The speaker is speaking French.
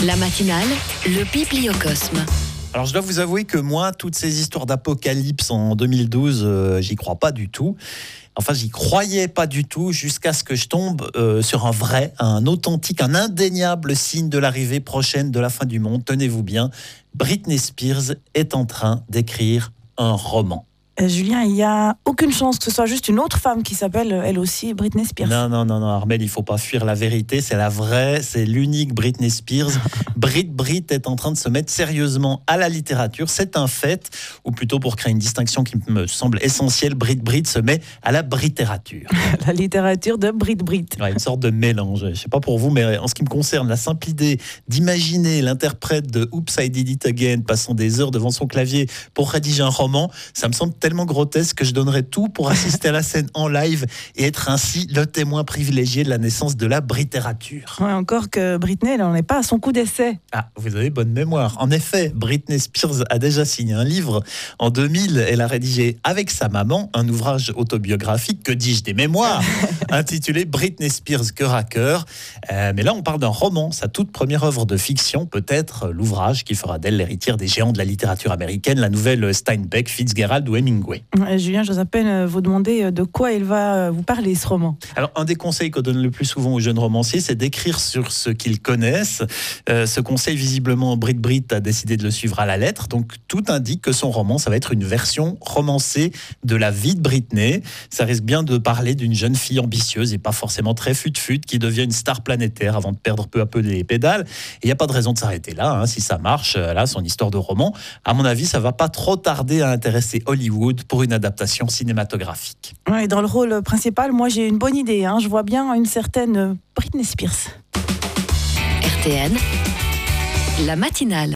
La matinale, le Bibliocosme. Alors je dois vous avouer que moi, toutes ces histoires d'apocalypse en 2012, j'y crois pas du tout. Enfin, j'y croyais pas du tout jusqu'à ce que je tombe sur un authentique, un indéniable signe de l'arrivée prochaine de la fin du monde. Tenez-vous bien, Britney Spears est en train d'écrire un roman. Julien, il n'y a aucune chance que ce soit juste une autre femme qui s'appelle, elle aussi, Britney Spears. Non, Armel, il ne faut pas fuir la vérité. C'est la vraie, c'est l'unique Britney Spears. Brit est en train de se mettre sérieusement à la littérature. C'est un fait, ou plutôt pour créer une distinction qui me semble essentielle, Brit se met à la brittérature. La littérature de Brit. Ouais, une sorte de mélange. Je ne sais pas pour vous, mais en ce qui me concerne, la simple idée d'imaginer l'interprète de Oops, I Did It Again passant des heures devant son clavier pour rédiger un roman, ça me semble tellement grotesque que je donnerais tout pour assister à la scène en live et être ainsi le témoin privilégié de la naissance de la brittérature. Ouais, encore que Britney, elle n'en est pas à son coup d'essai. Ah, vous avez bonne mémoire. En effet, Britney Spears a déjà signé un livre. En 2000, elle a rédigé avec sa maman un ouvrage autobiographique, que dis-je, des mémoires, intitulé Britney Spears Cœur à cœur. Mais là, on parle d'un roman, sa toute première œuvre de fiction, peut-être l'ouvrage qui fera d'elle l'héritière des géants de la littérature américaine, la nouvelle Steinbeck, Fitzgerald ou Hemingway. Julien, j'ose à peine vous demander de quoi il va vous parler, ce roman. Alors, un des conseils qu'on donne le plus souvent aux jeunes romanciers, c'est d'écrire sur ce qu'ils connaissent. Ce conseil, visiblement, Brit a décidé de le suivre à la lettre. Donc, tout indique que son roman, ça va être une version romancée de la vie de Britney. Ça risque bien de parler d'une jeune fille ambitieuse et pas forcément très fut-fut qui devient une star planétaire avant de perdre peu à peu les pédales. Et il n'y a pas de raison de s'arrêter là. Si ça marche, là, son histoire de roman, à mon avis, ça va pas trop tarder à intéresser Hollywood pour une adaptation cinématographique. Ouais, dans le rôle principal, moi, j'ai une bonne idée. Je vois bien une certaine Britney Spears. RTN, la matinale.